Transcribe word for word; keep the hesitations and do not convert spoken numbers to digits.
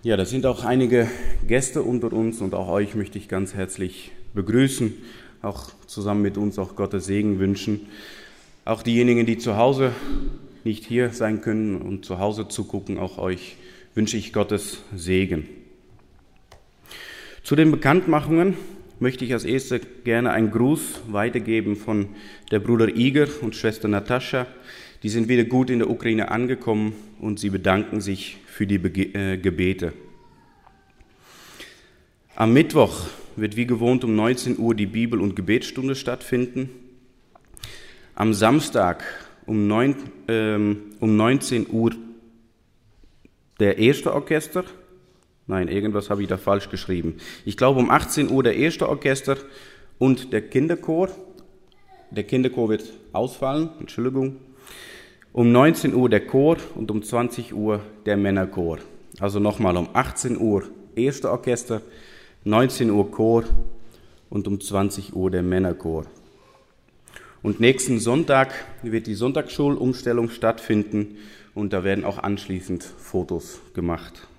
Ja, da sind auch einige Gäste unter uns und auch euch möchte ich ganz herzlich begrüßen, auch zusammen mit uns auch Gottes Segen wünschen. Auch diejenigen, die zu Hause nicht hier sein können und zu Hause zugucken, auch euch wünsche ich Gottes Segen. Zu den Bekanntmachungen möchte ich als erstes gerne einen Gruß weitergeben von der Bruder Igor und Schwester Natascha. Die sind wieder gut in der Ukraine angekommen und sie bedanken sich für die Bege- äh, Gebete. Am Mittwoch wird wie gewohnt um neunzehn Uhr die Bibel- und Gebetsstunde stattfinden. Am Samstag um, neun, ähm, um neunzehn Uhr der erste Orchester. Nein, irgendwas habe ich da falsch geschrieben. Ich glaube um achtzehn Uhr der erste Orchester und der Kinderchor. Der Kinderchor wird ausfallen, Entschuldigung. Um neunzehn Uhr der Chor und um zwanzig Uhr der Männerchor. Also nochmal um achtzehn Uhr erste Orchester, neunzehn Uhr Chor und um zwanzig Uhr der Männerchor. Und nächsten Sonntag wird die Sonntagsschulumstellung stattfinden und da werden auch anschließend Fotos gemacht.